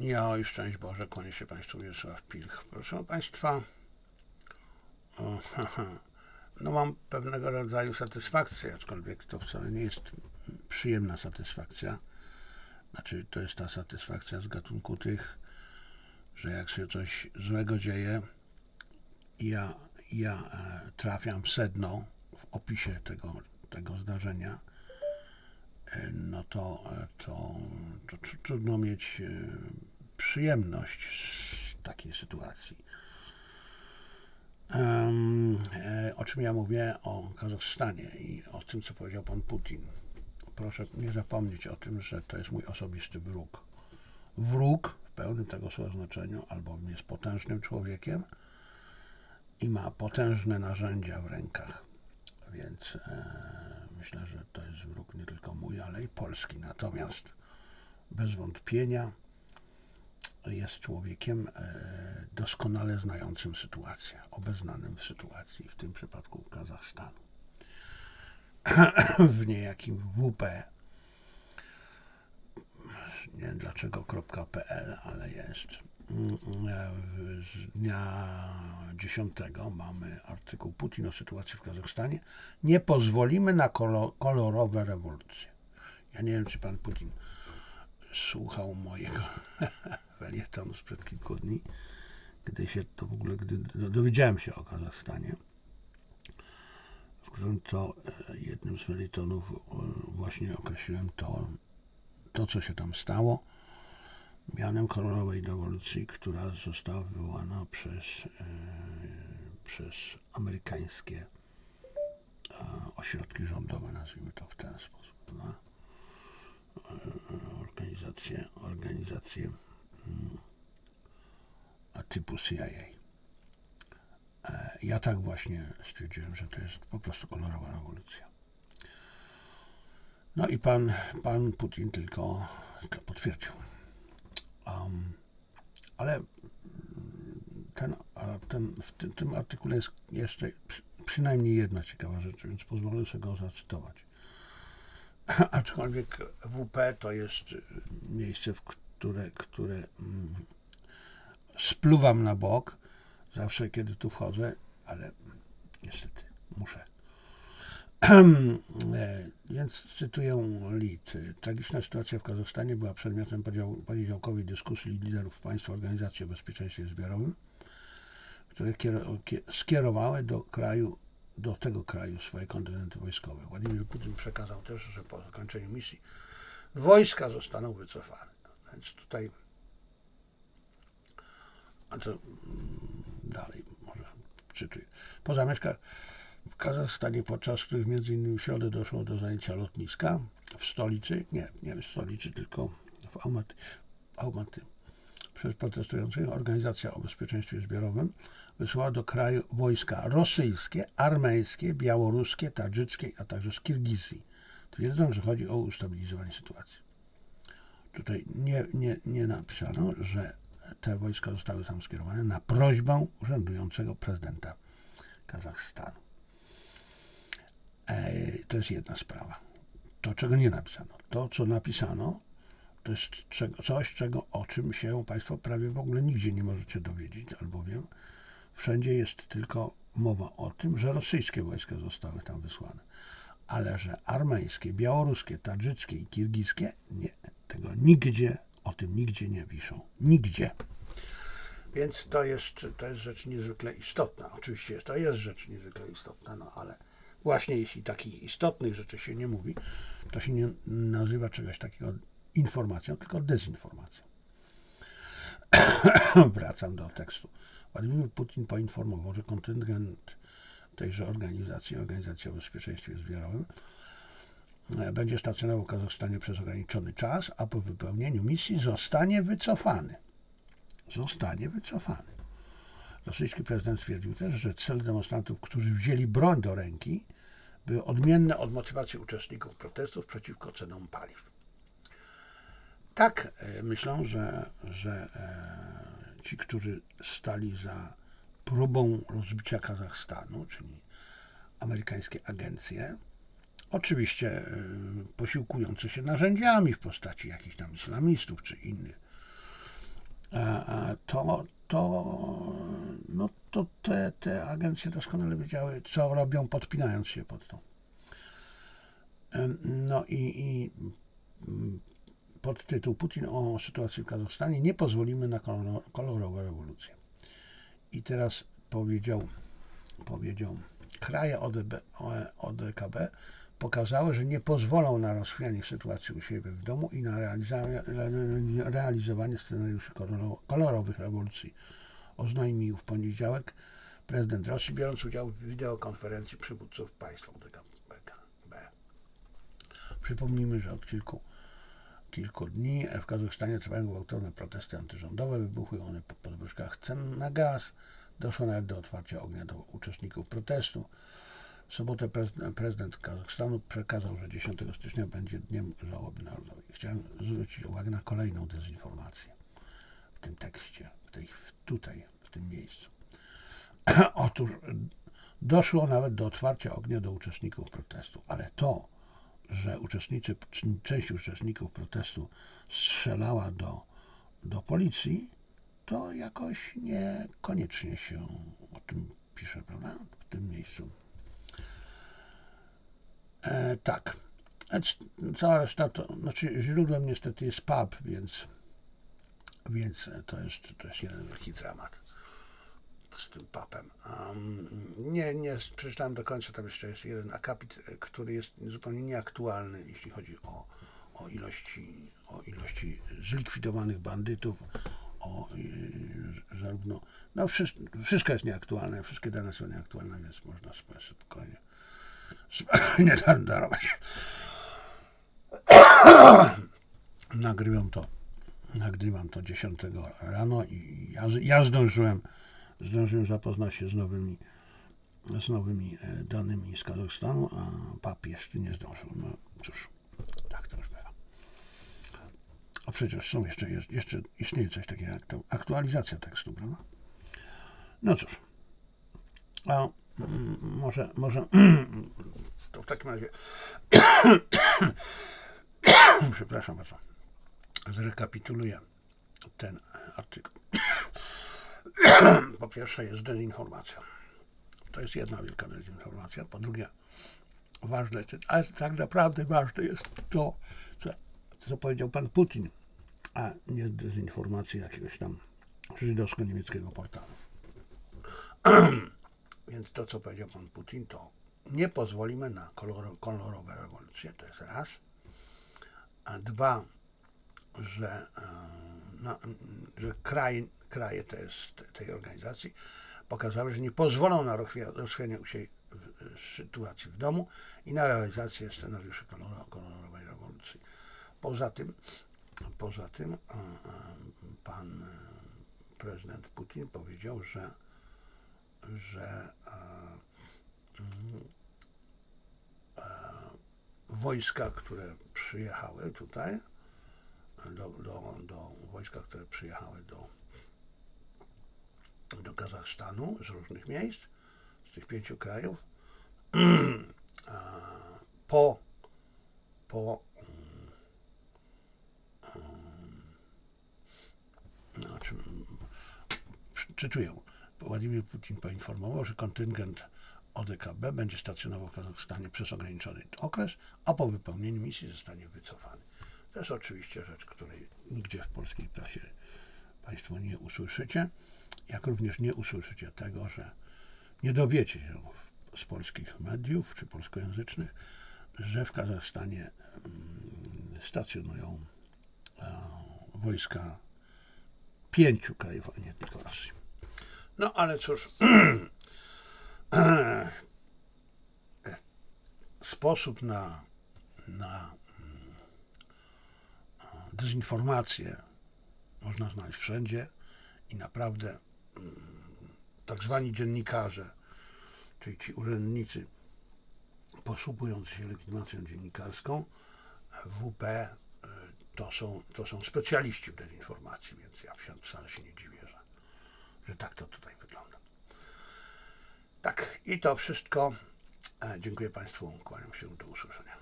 Ja i szczęść Boże, kłanię się Państwu, Wiesław Pilch. Proszę Państwa, no mam pewnego rodzaju satysfakcję, aczkolwiek to wcale nie jest przyjemna satysfakcja. Znaczy, to jest ta satysfakcja z gatunku tych, że jak się coś złego dzieje, ja trafiam w sedno w opisie tego zdarzenia, no to trudno mieć przyjemność z takiej sytuacji. O czym ja mówię? O Kazachstanie i o tym, co powiedział pan Putin. Proszę nie zapomnieć o tym, że to jest mój osobisty wróg. Wróg w pełnym tego słowa znaczeniu, albowiem jest potężnym człowiekiem i ma potężne narzędzia w rękach. Więc myślę, że to jest wróg nie tylko mój, ale i polski. Natomiast bez wątpienia jest człowiekiem doskonale znającym sytuację, obeznanym w sytuacji, w tym przypadku Kazachstanu. W niejakim WP, nie wiem dlaczego .pl, ale jest. Z dnia 10 mamy artykuł Putin o sytuacji w Kazachstanie. Nie pozwolimy na kolorowe rewolucje. Ja nie wiem, czy pan Putin słuchał mojego felietonu sprzed kilku dni, gdy dowiedziałem się o Kazachstanie, w którym to jednym z felietonów właśnie określiłem to, co się tam stało, mianem kolorowej rewolucji, która została wywołana przez amerykańskie ośrodki rządowe, nazwijmy to w ten sposób. No? Organizacje typu CIA. Ja tak właśnie stwierdziłem, że to jest po prostu kolorowa rewolucja. No i pan Putin tylko potwierdził. Ale w tym artykule jest jeszcze przynajmniej jedna ciekawa rzecz, więc pozwolę sobie go zacytować. Aczkolwiek WP to jest miejsce, w które spluwam na bok zawsze, kiedy tu wchodzę, ale niestety muszę. Więc cytuję Lid. Tragiczna sytuacja w Kazachstanie była przedmiotem poniedziałkowej dyskusji liderów państw Organizacji o Bezpieczeństwie Zbiorowym, które skierowały do tego kraju swoje kontyngenty wojskowe. Władimir Putin przekazał też, że po zakończeniu misji wojska zostaną wycofane. Więc tutaj, a co dalej, może czytuję. Po zamieszkach w Kazachstanie, podczas których m.in. w środę doszło do zajęcia lotniska w stolicy, nie w stolicy, tylko w Almaty, przez protestujących, Organizacja o Bezpieczeństwie Zbiorowym wysłała do kraju wojska rosyjskie, armeńskie, białoruskie, tadżyckie, a także z Kirgizji, twierdząc, że chodzi o ustabilizowanie sytuacji. Tutaj nie napisano, że te wojska zostały tam skierowane na prośbę urzędującego prezydenta Kazachstanu. To jest jedna sprawa. To, czego nie napisano. To, co napisano, to jest coś, o czym się Państwo prawie w ogóle nigdzie nie możecie dowiedzieć, albowiem wszędzie jest tylko mowa o tym, że rosyjskie wojska zostały tam wysłane. Ale że armeńskie, białoruskie, tadżyckie i kirgijskie, nie. O tym nigdzie nie piszą. Nigdzie. Więc to jest rzecz niezwykle istotna. Oczywiście to jest rzecz niezwykle istotna, no ale właśnie jeśli takich istotnych rzeczy się nie mówi, to się nie nazywa czegoś takiego informacją, tylko dezinformacją. Wracam do tekstu. Władimir Putin poinformował, że kontyngent tejże Organizacji o Bezpieczeństwie Zbiorowym będzie stacjonował w Kazachstanie przez ograniczony czas, a po wypełnieniu misji zostanie wycofany. Rosyjski prezydent stwierdził też, że cele demonstrantów, którzy wzięli broń do ręki, były odmienne od motywacji uczestników protestów przeciwko cenom paliw. Tak myślą, że ci, którzy stali za próbą rozbicia Kazachstanu, czyli amerykańskie agencje, oczywiście posiłkujące się narzędziami w postaci jakichś tam islamistów czy innych To te agencje doskonale wiedziały, co robią, podpinając się pod to. No i podtytuł Putin o sytuacji w Kazachstanie: nie pozwolimy na kolorową rewolucję. I teraz powiedział, kraje ODKB pokazały, że nie pozwolą na rozchwianie sytuacji u siebie w domu i na realizowanie scenariuszy kolorowych rewolucji. Oznajmił w poniedziałek prezydent Rosji, biorąc udział w wideokonferencji przywódców państw ODKB. Przypomnijmy, że od kilku dni w Kazachstanie trwają gwałtowne protesty antyrządowe. Wybuchły one po podwyżkach cen na gaz. Doszło nawet do otwarcia ognia do uczestników protestu. W sobotę prezydent Kazachstanu przekazał, że 10 stycznia będzie dniem żałoby narodowej. Chciałem zwrócić uwagę na kolejną dezinformację w tym tekście, w tym miejscu. Otóż doszło nawet do otwarcia ognia do uczestników protestu, ale to, że część uczestników protestu strzelała do policji, to jakoś niekoniecznie się o tym pisze, prawda? W tym miejscu. Tak. Cała reszta źródłem niestety jest pub, więc to jest jeden wielki dramat z tym pubem. Nie przeczytałem do końca, tam jeszcze jest jeden akapit, który jest zupełnie nieaktualny, jeśli chodzi o ilości zlikwidowanych bandytów, zarówno, wszystko jest nieaktualne, wszystkie dane są nieaktualne, więc można spokojnie darować. Nagrywam to 10 rano i ja zdążyłem zapoznać się z nowymi danymi z Kazachstanu, a pap jeszcze nie zdążył. No cóż, tak to już bywa. A przecież jeszcze istnieje coś takiego jak to aktualizacja tekstu, prawda? No cóż, a może to w takim razie przepraszam bardzo, zrekapituluję ten artykuł. Po pierwsze jest dezinformacja. To jest jedna wielka dezinformacja. Po drugie, ważne, ale tak naprawdę ważne jest to, co powiedział pan Putin, a nie dezinformacji jakiegoś tam żydowsko-niemieckiego portalu. Więc to, co powiedział pan Putin, to nie pozwolimy na kolorowe rewolucje, to jest raz. A dwa, że kraje tej organizacji pokazały, że nie pozwolą na rozchwianie się sytuacji w domu i na realizację scenariuszy kolorowej rewolucji. Poza tym pan prezydent Putin powiedział, że wojska, które przyjechały tutaj, wojska, które przyjechały do Kazachstanu z różnych miejsc, z tych 5 krajów, cytuję, Władimir Putin poinformował, że kontyngent ODKB będzie stacjonował w Kazachstanie przez ograniczony okres, a po wypełnieniu misji zostanie wycofany. To jest oczywiście rzecz, której nigdzie w polskiej prasie Państwo nie usłyszycie, jak również nie usłyszycie tego, że nie dowiecie się z polskich mediów czy polskojęzycznych, że w Kazachstanie stacjonują wojska 5 krajów, a nie tylko Rosji. No ale cóż, sposób na dezinformację można znaleźć wszędzie i naprawdę tak zwani dziennikarze, czyli ci urzędnicy posługując się legitymacją dziennikarską, WP to są specjaliści w dezinformacji, więc ja wcale się nie dziwię, że tak to tutaj wygląda. Tak, i to wszystko. Dziękuję Państwu, kłaniam się, do usłyszenia.